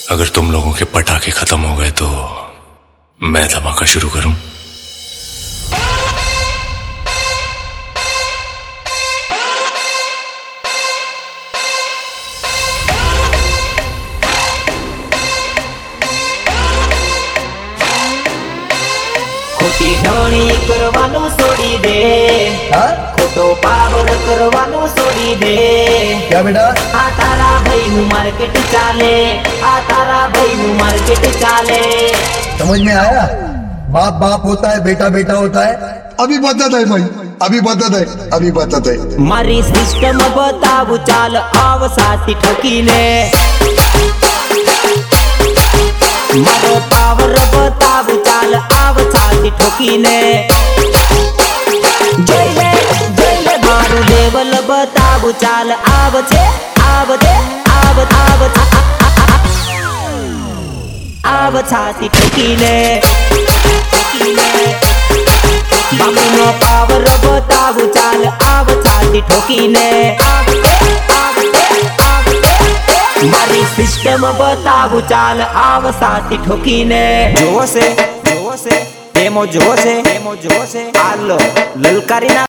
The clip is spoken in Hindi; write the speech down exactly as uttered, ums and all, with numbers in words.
अगर तुम लोगों के पटाखे खत्म हो गए तो मैं धमाका शुरू करूं। खोटी ढोणी करवानो छोड़ी दे, खोटो पावर करवानो छोड़ी दे। क्या बेटा? आ तारा भाई नु मार्केट चाले, आ तारा भाई नु मार्केट चाले। समझ में आया? बाप बाप होता है, बेटा बेटा होता है। अभी बताता है भाई, अभी बताता है, अभी बताता है। मारी सिस्टम बताऊ चाल आव साथी ठकीने, मारो पावर बताऊ चाल आव साथी ठकीने। जय ले जय ले मारू लेवल बताऊ चाल आव छे आव दे आव आव आव छाती ठकीने बाबू नो पावर बताऊ चाल आव छाती ठोकीने। मारी सिस्टम बताऊ चाल आव साथी ठोकीने। जोश से जोश से डेमो जोश से डेमो जोश से आलो ललकारी ना।